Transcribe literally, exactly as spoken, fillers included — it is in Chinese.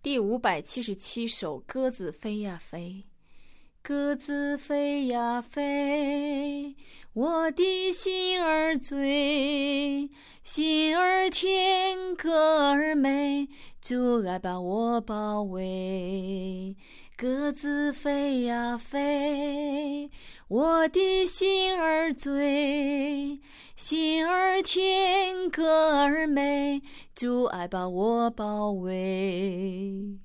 第五百七十七首，鸽子飞呀飞，鸽子飞呀飞，我的心儿醉，心儿甜，歌儿美，主爱把我包围。鸽子飞呀飞，我的心儿醉，心儿甜，歌儿美，主爱把我包围。